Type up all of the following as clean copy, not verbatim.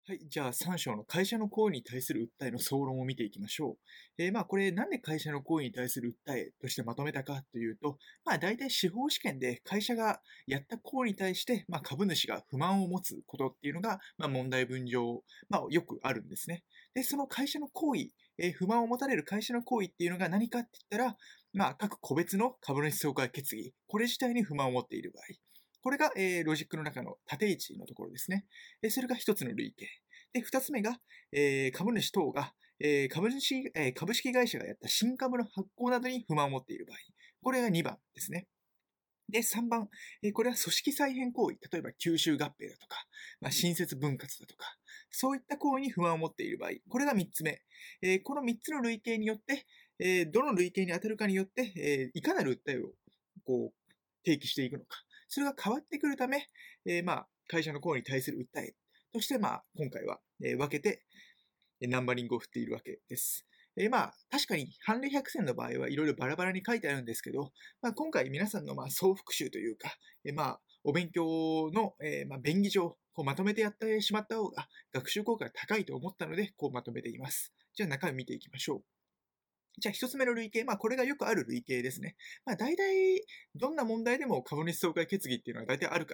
はい。じゃあ、3章の会社の行為に対する訴えの総論を見ていきましょう。これ、なんで会社の行為に対する訴えとしてまとめたかというと、大体司法試験で会社がやった行為に対して、株主が不満を持つことっていうのが、問題文上、よくあるんですね。で、その会社の行為、不満を持たれる会社の行為っていうのが何かって言ったら、各個別の株主総会決議、これ自体に不満を持っている場合。これが、ロジックの中の縦位置のところですね。それが一つの類型。で、二つ目が、株主等が、株式会社がやった新株の発行などに不満を持っている場合。これが2番ですね。で、3番、これは組織再編行為。例えば、吸収合併だとか、新設分割だとか、そういった行為に不満を持っている場合。これが3つ目。この3つの類型によって、どの類型に当たるかによって、いかなる訴えを、提起していくのか。それが変わってくるため、会社の行為に対する訴えとして、今回は、分けて、ナンバリングを振っているわけです。確かに、判例百選の場合はいろいろバラバラに書いてあるんですけど、今回皆さんの総復習というか、お勉強の、便宜上、まとめてやってしまった方が学習効果が高いと思ったので、まとめています。じゃあ中身見ていきましょう。じゃあ一つ目の類型、これがよくある類型ですね。大体、どんな問題でも株主総会決議っていうのは大体あるから、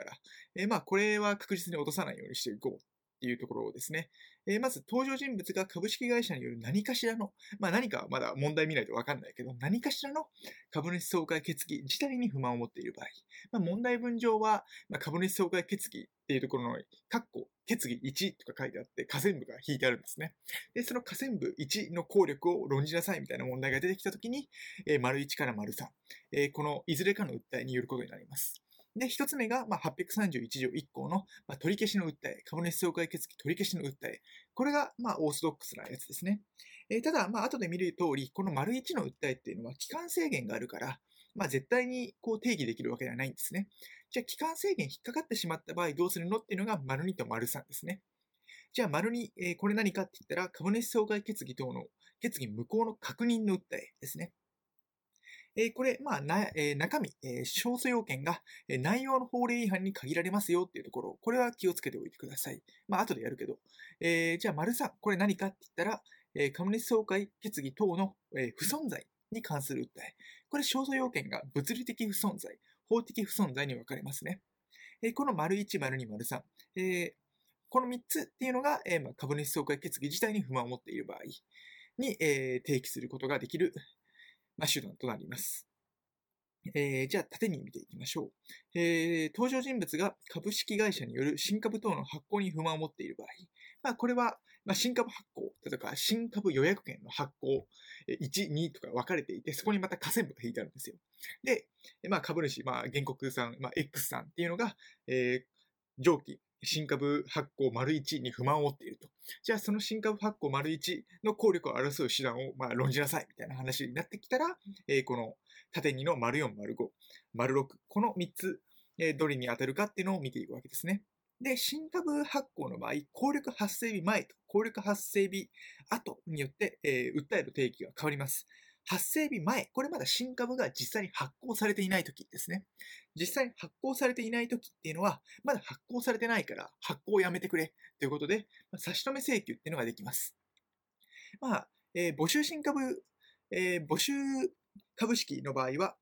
これは確実に落とさないようにしていこうっていうところですね。まず、登場人物が株式会社による何かしらの、何かはまだ問題見ないとわかんないけど、何かしらの株主総会決議自体に不満を持っている場合、問題文上は、株主総会決議っていうところの、決議1とか書いてあって、下線部が引いてあるんですね。で、その下線部1の効力を論じなさいみたいな問題が出てきたときに、丸1から丸3、このいずれかの訴えによることになります。で、一つ目が、831条1項の、取り消しの訴え、株主総会決議取り消しの訴え。これが、オーソドックスなやつですね。ただ、後で見る通り、この丸1の訴えっていうのは期間制限があるから、絶対に定義できるわけではないんですね。じゃあ、期間制限引っかかってしまった場合どうするのっていうのが、丸2と丸3ですね。じゃあ、丸2、これ何かって言ったら、株主総会決議等の決議無効の確認の訴えですね。これ、中身、勝訴要件が、内容の法令違反に限られますよっていうところ、これは気をつけておいてください。後でやるけど。じゃあ、丸3、これ何かって言ったら、株主総会決議等の、不存在に関する訴え。これ、勝訴要件が物理的不存在、法的不存在に分かれますね。この丸1、丸2、丸3。この3つっていうのが、株主総会決議自体に不満を持っている場合に、提起することができる、手段となります。じゃあ、縦に見ていきましょう。登場人物が株式会社による新株等の発行に不満を持っている場合。これは、新株発行とか、新株予約権の発行、1、2とか分かれていて、そこにまた下線部が引いてあるんですよ。で、株主、原告さん、X さんっていうのが、上記、新株発行丸1に不満を持っていると。じゃあその新株発行丸1の効力を争う手段を論じなさいみたいな話になってきたら、この縦2の丸4、丸5、丸6、この3つ、どれに当たるかっていうのを見ていくわけですね。で、新株発行の場合、効力発生日前と効力発生日後によって、訴える定義が変わります。発生日前、これまだ新株が実際に発行されていないときですね。実際に発行されていないときっていうのは、まだ発行されてないから発行をやめてくれということで、差し止め請求っていうのができます。募集新株、募集株式の場合は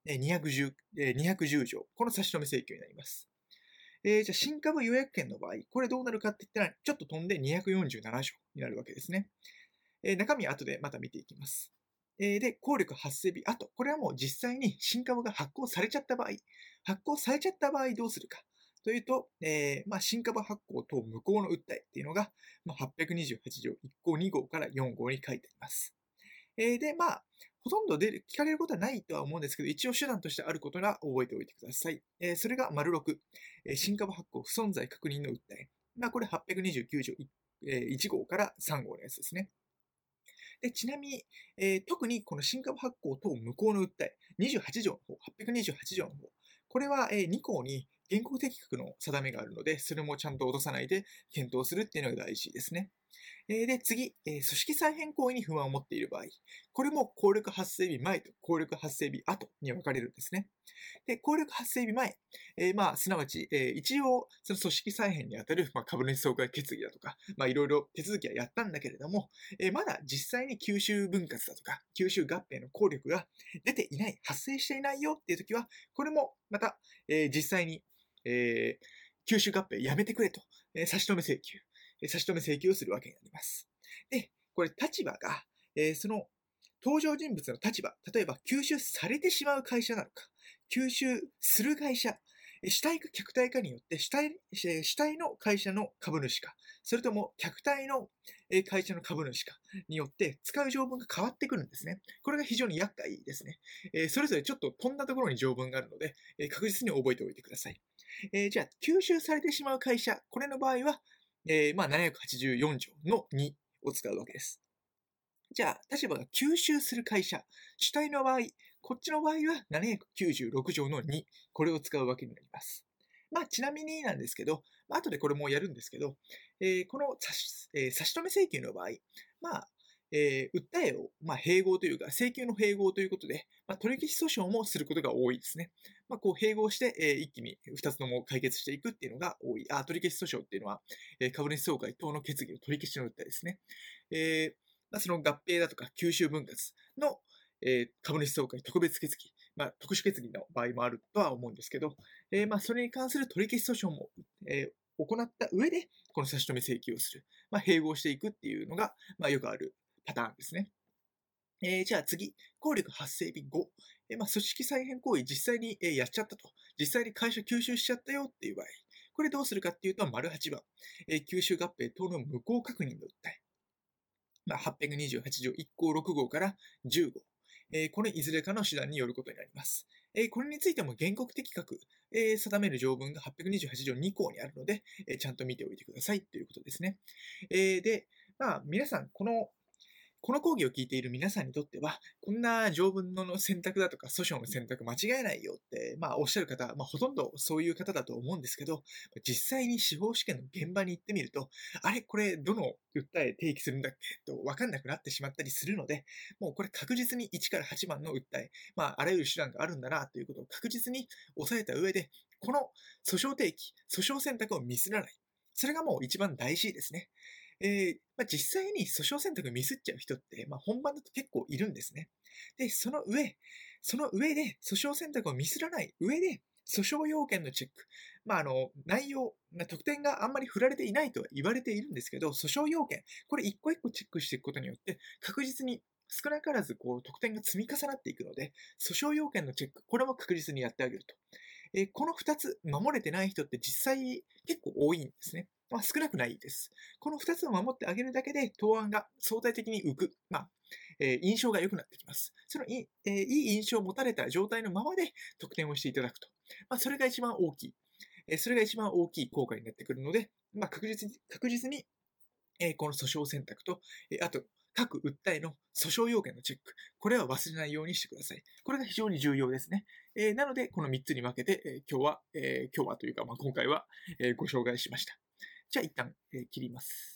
210条。この差し止め請求になります。じゃあ新株予約権の場合、これどうなるかって言ったら、ちょっと飛んで247条になるわけですね。中身は後でまた見ていきます。で、効力発生日後。これはもう実際に新株が発行されちゃった場合どうするか。というと、新株発行等無効の訴えっていうのが、828条1項2号から4号に書いてあります。で、ほとんど聞かれることはないとは思うんですけど、一応手段としてあることが覚えておいてください。それが丸6、新株発行不存在確認の訴え。これ829条1号から3号のやつですね。で、ちなみに、特にこの新株発行等無効の訴え、28条の方、828条の方、これは、2項に原告的確の定めがあるので、それもちゃんと落とさないで検討するっていうのが大事ですね。 で、次、組織再編行為に不満を持っている場合、これも効力発生日前と効力発生日後に分かれるんですね。で、効力発生日前、すなわち、一応、その組織再編にあたる、株主総会決議だとか、いろいろ手続きはやったんだけれども、まだ実際に吸収分割だとか、吸収合併の効力が出ていない、発生していないよっていう時は、これもまた、実際に、吸収合併やめてくれと、差し止め請求、差し止め請求をするわけになります。で、これ立場が、その登場人物の立場、例えば吸収されてしまう会社なのか、吸収する会社、主体か客体かによって主体の会社の株主か、それとも客体の会社の株主かによって使う条文が変わってくるんですね。これが非常に厄介ですね。それぞれちょっと飛んだところに条文があるので、確実に覚えておいてください。じゃあ、吸収されてしまう会社、これの場合は、784条の2を使うわけです。じゃあ、立場が吸収する会社、主体の場合、こっちの場合は796条の2、これを使うわけになります。ちなみになんですけど、後でこれもやるんですけど、この差し止め請求の場合、訴えを、併合というか、請求の併合ということで、取引訴訟もすることが多いですね。こう併合して、一気に2つとも解決していくっていうのが多い。取引訴訟っていうのは、株主総会等の決議の取り消しの訴えですね。その合併だとか吸収分割の、株主総会特別決議、特殊決議の場合もあるとは思うんですけど、それに関する取り消し訴訟も、行った上で、この差し止め請求をする。併合していくっていうのが、よくあるパターンですね。じゃあ次、効力発生日後、組織再編行為実際に、やっちゃったと。実際に会社吸収しちゃったよっていう場合、これどうするかっていうと、丸8番、吸収合併等の無効確認の訴え。828条1項6号から10号。これいずれかの手段によることになります。これについても原告的確、定める条文が828条2項にあるので、ちゃんと見ておいてくださいということですね。で、皆さん、この講義を聞いている皆さんにとっては、こんな条文の選択だとか訴訟の選択間違えないよって、おっしゃる方、ほとんどそういう方だと思うんですけど、実際に司法試験の現場に行ってみると、あれこれどの訴え提起するんだっけと分かんなくなってしまったりするので、もうこれ確実に1から8番の訴え、あらゆる手段があるんだなということを確実に押さえた上で、この訴訟提起、訴訟選択をミスらない。それがもう一番大事ですね。実際に訴訟選択ミスっちゃう人って、本番だと結構いるんですね。で、その上で、訴訟選択をミスらない上で、訴訟要件のチェック。内容、得点があんまり振られていないとは言われているんですけど、訴訟要件、これ一個一個チェックしていくことによって、確実に少なからず得点が積み重なっていくので、訴訟要件のチェック、これも確実にやってあげると。この2つ守れてない人って実際結構多いんですね。少なくないです。この2つを守ってあげるだけで、答案が相対的に浮く。印象が良くなってきます。そのいい印象を持たれた状態のままで得点をしていただくと。それが一番大きい。それが一番大きい効果になってくるので、確実に、この訴訟選択と、あと、各訴えの訴訟要件のチェック。これは忘れないようにしてください。これが非常に重要ですね。なので、この3つに分けて、今日はというか、今回は、ご紹介しました。じゃあ一旦、切ります。